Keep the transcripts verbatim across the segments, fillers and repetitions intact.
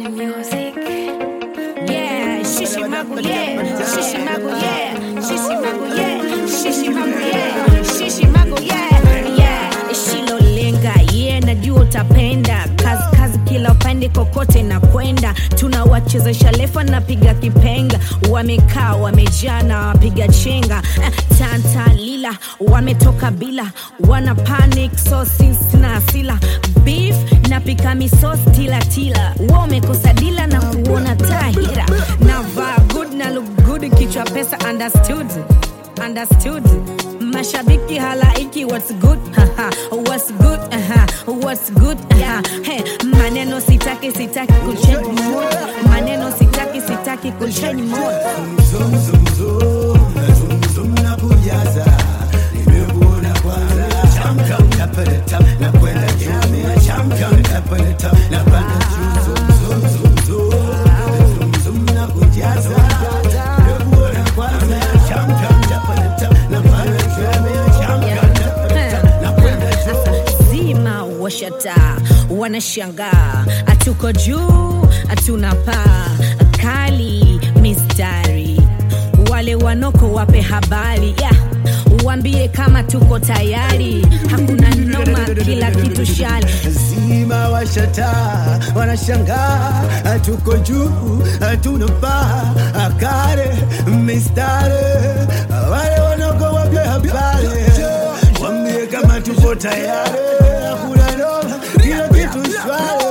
Music. Yeah, shishi magu yeah, shishi magu yeah, shishi magu yeah, shishi magu yeah, shishi magu yeah, yeah. Shilo lenga yeah, najua utapenda kazi kazi kila upande kokote na kwenda. Tunawachezesha lefa na piga kipenga, wamekaa wamejana wapiga chenga. Tanta lila wametoka bila, wana panic so sisi na asila. Beef napika misos tila tila, wamekosa dila na kuona tahira. Na vaa good na look good, kichwa pesa understood understood. Mashabiki halaiki what's good haha, what's good aha, what's good aha. Hey, maneno sitaki sitaki kuchange mood, maneno sitaki sitaki kuchange mood. Zoom zoom zoom, zoom zoom na kujaza, nimekuona kwanza. Champion kapele tap na kwenda juu, champion kapele tap na kwenda juu. Zoom zoom zoom zoom, zoom zoom na kujaza, nimekuona kwanza. Champion kapele tap na kwenda juu, champion kapele tap na kwenda juu. Zima washata wanashangaa, atuko juu atuna paa kali mistari. Wale wanoko wape habari yeah, uambie kama tuko tayari, hakuna noma kila kitu shali. Zima washata wanashangaa, tuko juu hatuna paa kale mistari. Wale wanoko wape habari, waambie kama tuko tayari, hakuna noma kila kitu shwari.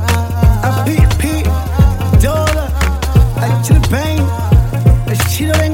She don't